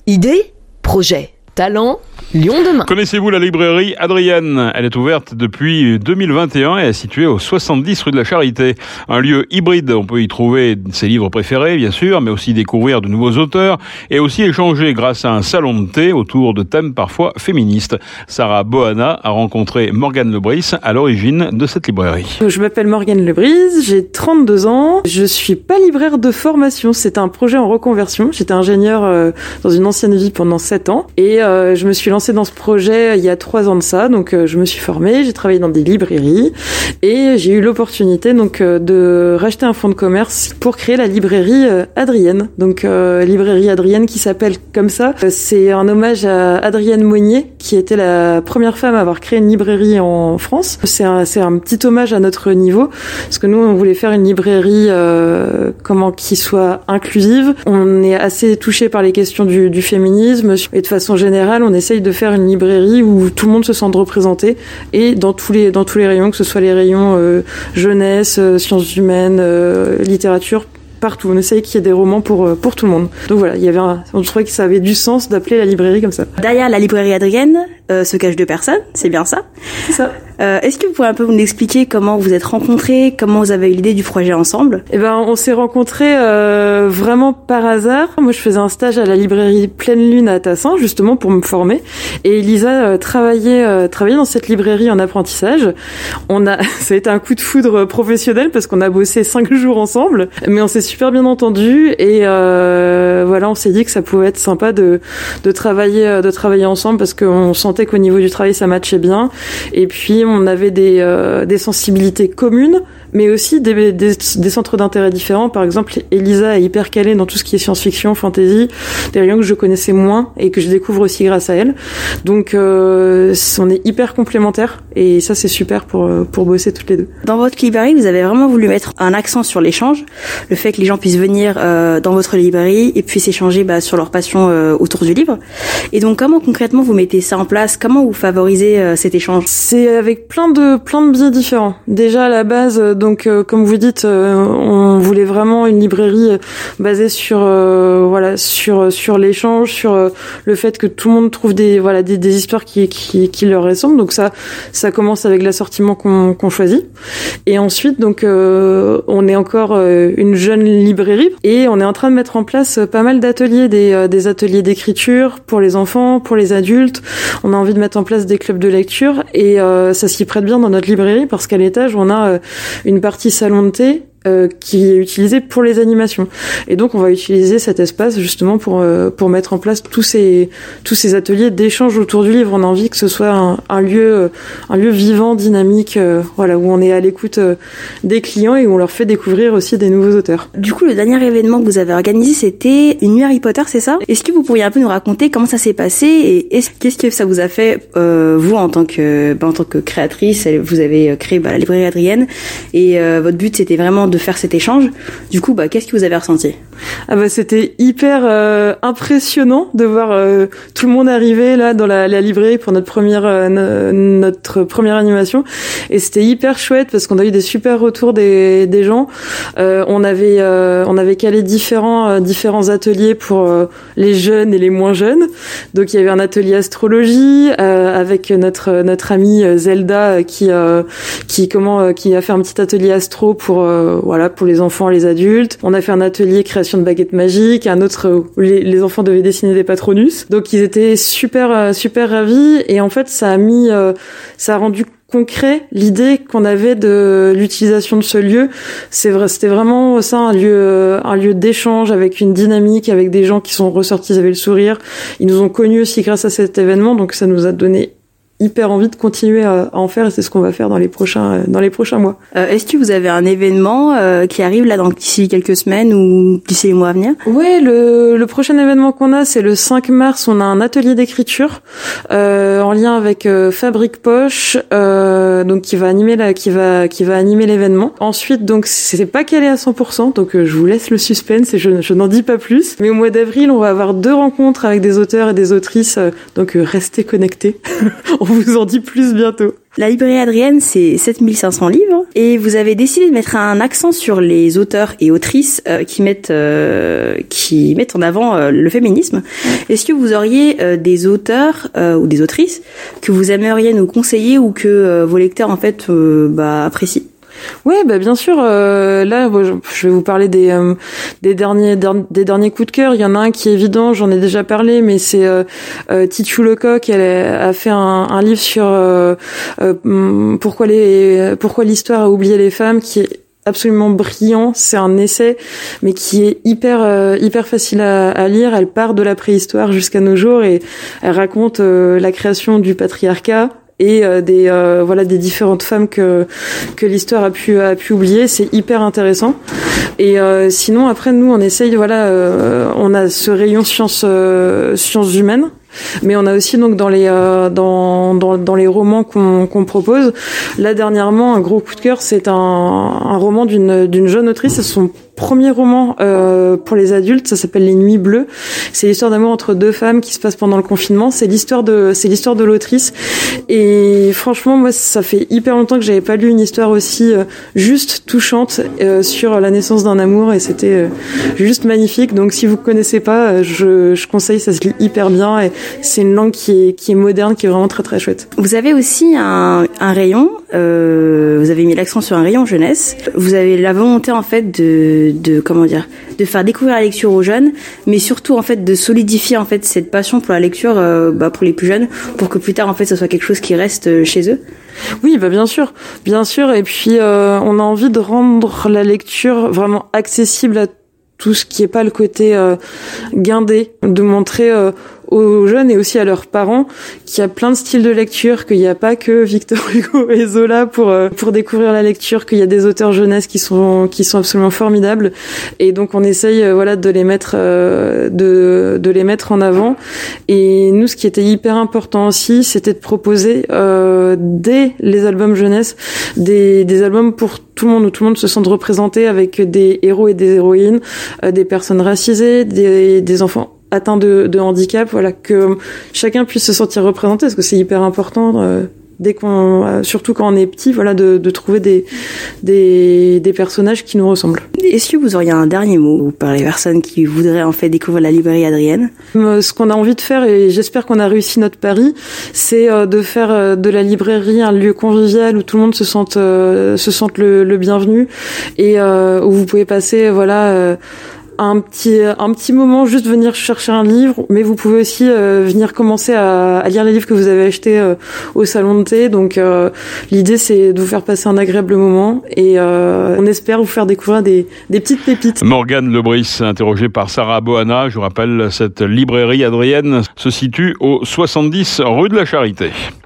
Idée, projet, talent, Lyon demain. Connaissez-vous la librairie Adrienne ? Elle est ouverte depuis 2021 et est située au 70 rue de la Charité. Un lieu hybride, on peut y trouver ses livres préférés bien sûr, mais aussi découvrir de nouveaux auteurs et aussi échanger grâce à un salon de thé autour de thèmes parfois féministes. Sarah Bohana a rencontré Morgane Lebris à l'origine de cette librairie. Je m'appelle Morgane Lebris, j'ai 32 ans. Je suis pas libraire de formation, c'est un projet en reconversion. J'étais ingénieure dans une ancienne vie pendant 7 ans et je me suis lancée dans ce projet il y a 3 ans de ça. Donc je me suis formée, j'ai travaillé dans des librairies et j'ai eu l'opportunité donc de racheter un fonds de commerce pour créer la librairie Adrienne. Donc librairie Adrienne qui s'appelle comme ça. C'est un hommage à Adrienne Monnier qui était la première femme à avoir créé une librairie en France. C'est un petit hommage à notre niveau parce que nous on voulait faire une librairie qui soit inclusive. On est assez touché par les questions du féminisme et de façon générale on essaye de faire une librairie où tout le monde se sente représenté et dans tous les rayons, que ce soit les rayons jeunesse, sciences humaines, littérature, partout. On essaye qu'il y ait des romans pour tout le monde. Donc voilà, on trouvait que ça avait du sens d'appeler la librairie comme ça. Derrière la librairie Adrienne se cachent 2 personnes, c'est bien ça ? C'est ça. Est-ce que vous pouvez un peu nous expliquer comment vous êtes rencontrés, comment vous avez eu l'idée du projet ensemble ? On s'est rencontrés vraiment par hasard. Moi, je faisais un stage à la librairie Pleine Lune à Tassin, justement pour me former. Et Elisa travaillait dans cette librairie en apprentissage. Ça a été un coup de foudre professionnel parce qu'on a bossé 5 jours ensemble, mais on s'est super bien entendus. Et on s'est dit que ça pouvait être sympa de travailler ensemble parce qu'on sentait qu'au niveau du travail, ça matchait bien. Et puis on avait des sensibilités communes, mais aussi des centres d'intérêt différents. Par exemple, Elisa est hyper calée dans tout ce qui est science-fiction, fantasy, des rayons que je connaissais moins et que je découvre aussi grâce à elle. Donc on est hyper complémentaires et ça c'est super pour bosser toutes les deux. Dans votre librairie, vous avez vraiment voulu mettre un accent sur l'échange, le fait que les gens puissent venir dans votre librairie et puissent échanger sur leur passion autour du livre. Et donc comment concrètement vous mettez ça en place ? Comment vous favorisez cet échange ? C'est avec plein de biais différents. Déjà à la base, comme vous dites, on voulait vraiment une librairie basée sur l'échange, sur le fait que tout le monde trouve des histoires qui leur ressemblent. Donc ça commence avec l'assortiment qu'on choisit. Et ensuite on est encore une jeune librairie et on est en train de mettre en place pas mal d'ateliers, des ateliers d'écriture pour les enfants, pour les adultes. On a envie de mettre en place des clubs de lecture et ça s'y prête bien dans notre librairie parce qu'à l'étage on a une partie salon de thé qui est utilisée pour les animations. Et donc on va utiliser cet espace justement pour mettre en place tous ces ateliers d'échange autour du livre. On a envie que ce soit un lieu vivant, dynamique, où on est à l'écoute des clients et où on leur fait découvrir aussi des nouveaux auteurs. Du coup, le dernier événement que vous avez organisé, c'était une nuit Harry Potter, c'est ça ? Est-ce que vous pourriez un peu nous raconter comment ça s'est passé et qu'est-ce que ça vous a fait vous en tant que créatrice ? Vous avez créé la librairie Adrienne et votre but c'était vraiment de faire cet échange. Du coup, qu'est-ce que vous avez ressenti ? C'était hyper impressionnant de voir tout le monde arriver là dans la librairie pour notre première animation et c'était hyper chouette parce qu'on a eu des super retours des gens. On avait calé différents ateliers pour les jeunes et les moins jeunes. Donc il y avait un atelier astrologie avec notre amie Zelda qui a fait un petit atelier astro pour les enfants, les adultes. On a fait un atelier création de baguettes magiques, un autre où les enfants devaient dessiner des patronus. Donc ils étaient super ravis et en fait ça a rendu concret l'idée qu'on avait de l'utilisation de ce lieu. C'était vraiment ça, un lieu d'échange avec une dynamique, avec des gens qui sont ressortis, ils avaient le sourire. Ils nous ont connus aussi grâce à cet événement, donc ça nous a donné hyper envie de continuer à en faire et c'est ce qu'on va faire dans les prochains mois. Est-ce que vous avez un événement qui arrive là d'ici quelques semaines ou d'ici les mois à venir ? Ouais, le prochain événement qu'on a, c'est le 5 mars. On a un atelier d'écriture en lien avec Fabrique Poche, donc qui va animer l'événement. Ensuite, donc c'est pas calé à 100%, donc je vous laisse le suspense et je n'en dis pas plus. Mais au mois d'avril, on va avoir 2 rencontres avec des auteurs et des autrices, donc restez connectés. On vous en dit plus bientôt. La librairie Adrienne, c'est 7500 livres et vous avez décidé de mettre un accent sur les auteurs et autrices qui mettent en avant le féminisme. Est-ce que vous auriez des auteurs ou des autrices que vous aimeriez nous conseiller ou que vos lecteurs en fait apprécient? Ouais, bien sûr. Là, je vais vous parler des derniers coups de cœur. Il y en a un qui est évident, j'en ai déjà parlé, mais c'est Titu Lecoq. Elle a fait un livre sur pourquoi l'histoire a oublié les femmes, qui est absolument brillant. C'est un essai, mais qui est hyper facile à lire. Elle part de la préhistoire jusqu'à nos jours et elle raconte la création du patriarcat et des différentes femmes que l'histoire a pu oublier. C'est hyper intéressant. Et sinon après nous on essaye on a ce rayon sciences humaines, mais on a aussi donc dans les romans qu'on propose. Là dernièrement un gros coup de cœur, c'est un roman d'une jeune autrice, c'est son premier roman pour les adultes, ça s'appelle Les Nuits Bleues. C'est l'histoire d'amour entre deux femmes qui se passe pendant le confinement. C'est l'histoire de l'autrice. Et franchement, moi, ça fait hyper longtemps que j'avais pas lu une histoire aussi juste, touchante sur la naissance d'un amour, et c'était juste magnifique. Donc, si vous connaissez pas, je conseille, ça se lit hyper bien et c'est une langue qui est moderne, qui est vraiment très très chouette. Vous avez aussi un rayon. Vous avez mis l'accent sur un rayon jeunesse. Vous avez la volonté en fait de faire découvrir la lecture aux jeunes, mais surtout en fait de solidifier en fait cette passion pour la lecture pour les plus jeunes, pour que plus tard en fait ça soit quelque chose qui reste chez eux. Oui, bien sûr. Et puis on a envie de rendre la lecture vraiment accessible à tout ce qui est pas le côté guindé, de montrer aux jeunes et aussi à leurs parents qu'il y a plein de styles de lecture, qu'il n'y a pas que Victor Hugo et Zola pour découvrir la lecture, qu'il y a des auteurs jeunesse qui sont absolument formidables, et donc on essaye de les mettre en avant. Et nous, ce qui était hyper important aussi, c'était de proposer dès les albums jeunesse des albums pour tout le monde, où tout le monde se sente représenté, avec des héros et des héroïnes, des personnes racisées, des enfants atteints de handicap, que chacun puisse se sentir représenté, parce que c'est hyper important surtout quand on est petit, de trouver des personnages qui nous ressemblent. Est-ce que vous auriez un dernier mot pour les personnes qui voudraient en fait découvrir la librairie Adrienne? Ce qu'on a envie de faire, et j'espère qu'on a réussi notre pari, c'est de faire de la librairie un lieu convivial où tout le monde se sente le bienvenu, et où vous pouvez passer un petit moment, juste venir chercher un livre, mais vous pouvez aussi venir commencer à lire les livres que vous avez achetés au salon de thé. Donc l'idée, c'est de vous faire passer un agréable moment, et on espère vous faire découvrir des petites pépites. Morgane Lebris, interrogée par Sarah Boana. Je vous rappelle, cette librairie Adrienne se situe au 70 rue de la Charité.